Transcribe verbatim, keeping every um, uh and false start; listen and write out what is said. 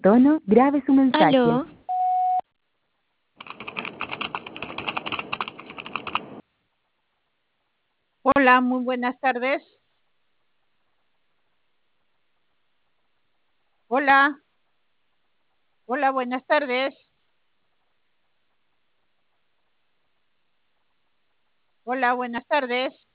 tono, grabe su mensaje. Aló, Hola, muy buenas tardes. Hola, hola, buenas tardes. Hola, buenas tardes.